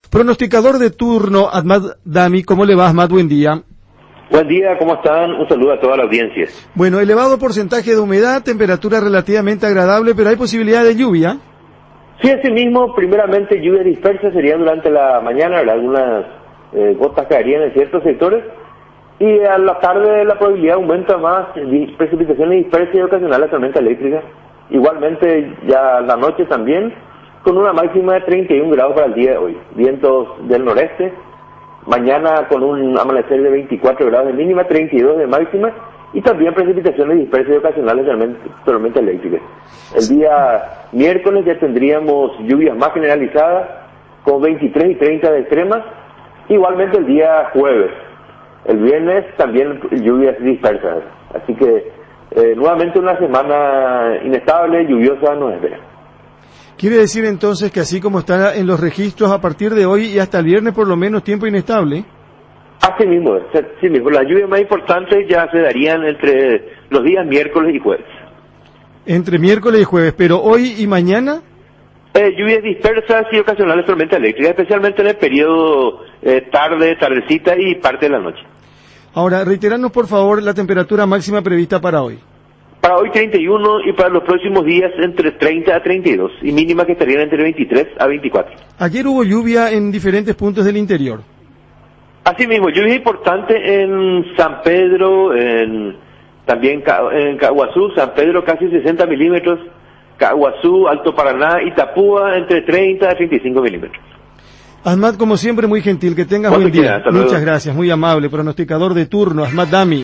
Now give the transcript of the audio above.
Pronosticador de turno, Ahmad Dami, ¿cómo le va, Ahmad? Buen día. Buen día, ¿cómo están? Un saludo a toda la audiencia. Bueno, elevado porcentaje de humedad, temperatura relativamente agradable, pero hay posibilidad de lluvia. Sí, así mismo, primeramente lluvia dispersa sería durante la mañana, ¿verdad? Algunas gotas caerían en ciertos sectores, y a la tarde la probabilidad aumenta más, precipitaciones dispersas y ocasionales tormenta eléctrica. Igualmente ya la noche también, con una máxima de 31 grados para el día de hoy. Vientos del noreste, mañana con un amanecer de 24 grados de mínima, 32 de máxima, y también precipitaciones dispersas y ocasionales tormenta eléctrica. El día miércoles ya tendríamos lluvias más generalizadas, con 23 y 30 de extremas, igualmente el día jueves. El viernes también lluvias dispersas, así que nuevamente una semana inestable, lluviosa nos espera. Quiere decir entonces que así como está en los registros a partir de hoy y hasta el viernes por lo menos tiempo inestable. Así mismo, las lluvias más importantes ya se darían entre los días miércoles y jueves. Entre miércoles y jueves, pero hoy y mañana. Lluvias dispersas y ocasionales tormentas eléctricas, especialmente en el periodo tarde, tardecita y parte de la noche. Ahora, reiterarnos por favor la temperatura máxima prevista para hoy. Para hoy 31 y para los próximos días entre 30 a 32 y mínima que estarían entre 23 a 24. Ayer hubo lluvia en diferentes puntos del interior. Así mismo, lluvia importante en San Pedro, también en Caguazú, San Pedro casi 60 milímetros, Caguazú, Alto Paraná, Itapúa entre 30 a 35 milímetros. Ahmad, como siempre, muy gentil, que tengas buen día. Muchas gracias, muy amable, pronosticador de turno, Ahmad Dami.